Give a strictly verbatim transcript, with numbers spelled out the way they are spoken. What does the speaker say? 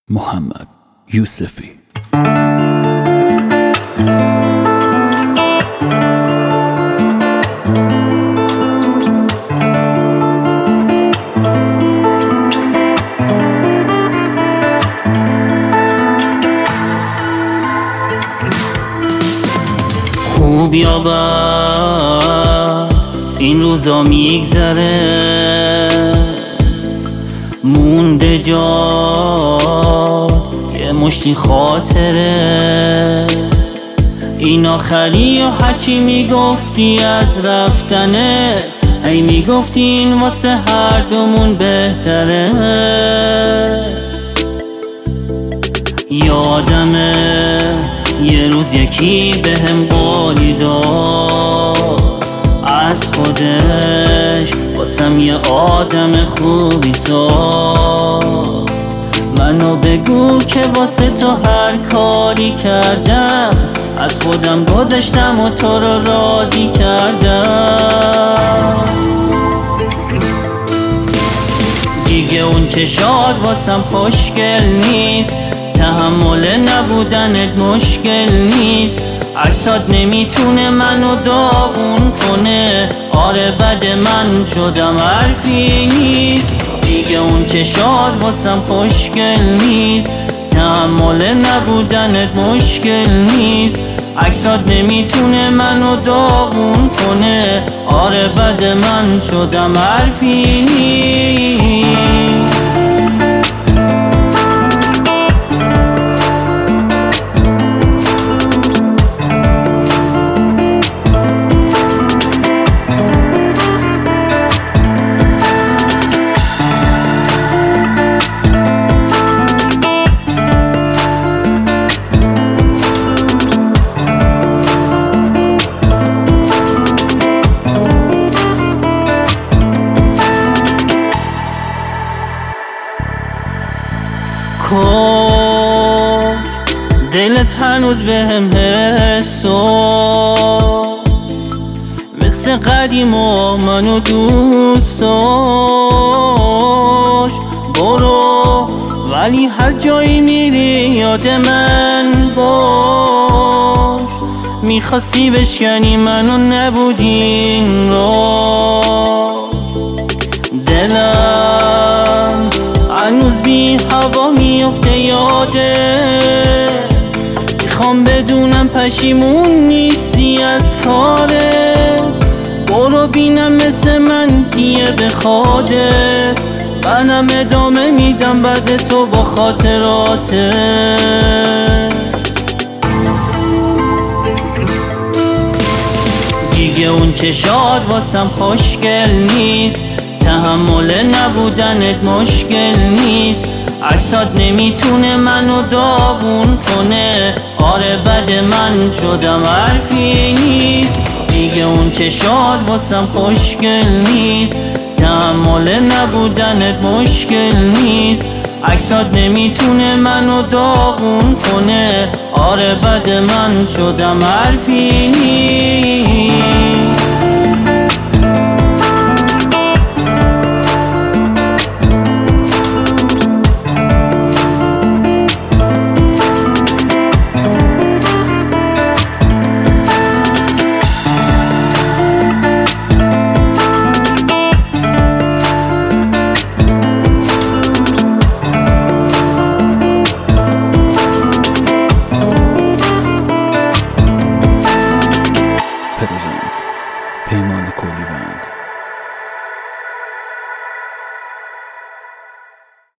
محمد یوسفی. خوب یا بد این روزا میگذره، مونده جاد یه مشتی خاطره. این آخری و هرچی میگفتی از رفتنت، هی میگفتی این واسه هر دومون بهتره. یادمه یه روز یکی بهم قولی داد از خودش واسم یه آدم خوبی ساد. منو بگو که واسه تو هر کاری کردم، از خودم گذشتم و تو رو راضی کردم. دیگه اون چشات واسم خوشگل نیست، تحمل نبودنت مشکل نیست. عکسات نمیتونه منو داغون کنه، آره بد من شدم حرفی نیست. دیگه اون چشات واسم خوشگل نیست، تحمل نبودنت مشکل نیست. عکسات نمیتونه منو داغون کنه، آره بد من شدم حرفی نیست. کاش دلت هنوز بهم حسو مثل قدیما منو دوست داشت. برو ولی هر جایی میری یاد من باش. میخواستی بشکنی منو نبودین را، دلم هنوز بی هوا میفته یاده. میخوام بدونم پشیمون نیستی از کارت، برو بینم مثل من کیه بخواده. منم ادامه میدم بعد تو با خاطراته. دیگه اون چشات واسم خوشگل نیست، تحمل نبودنت مشکل نیست. عکسات نمیتونه منو داغون کنه، آره بد من شدم حرفی نیست. دیگه اون چشات واسم خوشگل نیست، تحمل نبودنت مشکل نیست. عکسات نمیتونه منو داغون کنه، آره بد من شدم حرفی نیست.